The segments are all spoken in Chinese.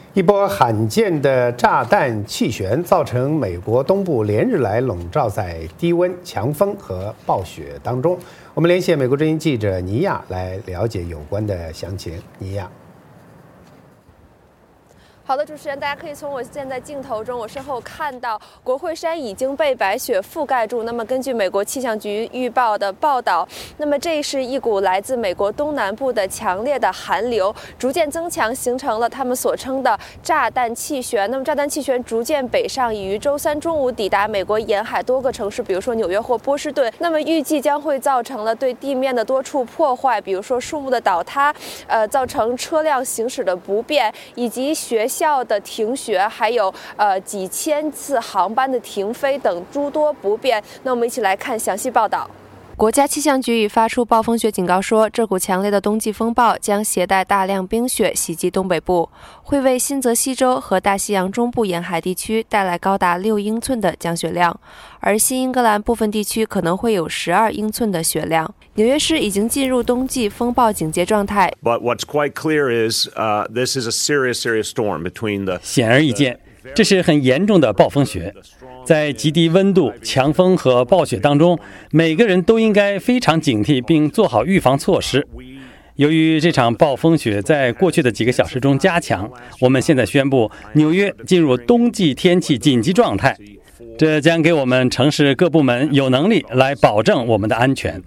一波罕见的炸弹气旋造成美国东部连日来笼罩在低温、强风和暴雪当中。我们连线美国之音记者尼亚来了解有关的详情。尼亚。 好的，主持人，大家可以从我现在镜头中，我身后看到国会山已经被白雪覆盖住。那么，根据美国气象局预报的报道，那么这是一股来自美国东南部的强烈的寒流逐渐增强，形成了他们所称的炸弹气旋。那么，炸弹气旋逐渐北上，已于周三中午抵达美国沿海多个城市，比如说纽约或波士顿。那么，预计将会造成了对地面的多处破坏，比如说树木的倒塌，造成车辆行驶的不便，以及学校的停学，还有几千次航班的停飞等诸多不便。那我们一起来看详细报道。国家气象局已发出暴风雪警告说，这股强烈的冬季风暴将携带大量冰雪袭击东北部，会为新泽西州和大西洋中部沿海地区带来高达6英寸的降雪量，而新英格兰部分地区可能会有12英寸的雪量。纽约市已经进入冬季风暴警戒状态。 But what's quite clear is this is a serious storm between the. 显而易见，这是很严重的暴风雪。在极低温度、强风和暴雪当中，每个人都应该非常警惕并做好预防措施。由于这场暴风雪在过去的几个小时中加强，我们现在宣布纽约进入冬季天气紧急状态，这将给我们城市各部门有能力来保证我们的安全。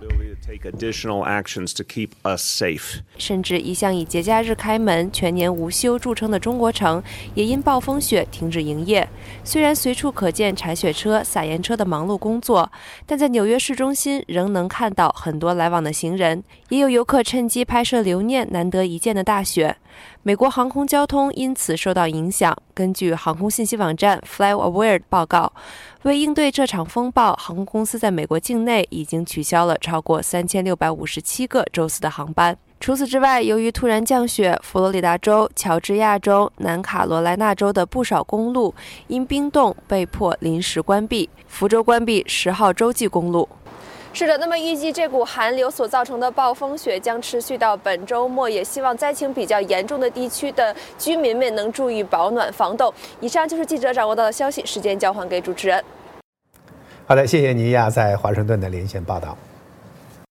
甚至一向以节假日开门、全年无休著称的中国城，也因暴风雪停止营业。虽然随处可见铲雪车、撒盐车的忙碌工作，但在纽约市中心仍能看到很多来往的行人，也有游客趁机拍摄留念难得一见的大雪。美国航空交通因此受到影响。根据航空信息网站 FlightAware 报告，为应对这场风暴，航空公司在美国境内已经取消了超过3657个周四的航班。除此之外，由于突然降雪，佛罗里达州、乔治亚州、南卡罗来纳州的不少公路因冰冻被迫临时关闭，福州关闭10号洲际公路。是的，那么预计这股寒流所造成的暴风雪将持续到本周末，也希望灾情比较严重的地区的居民们能注意保暖防冻。以上就是记者掌握到的消息，时间交还给主持人。 好的，谢谢尼亚在华盛顿的连线报道。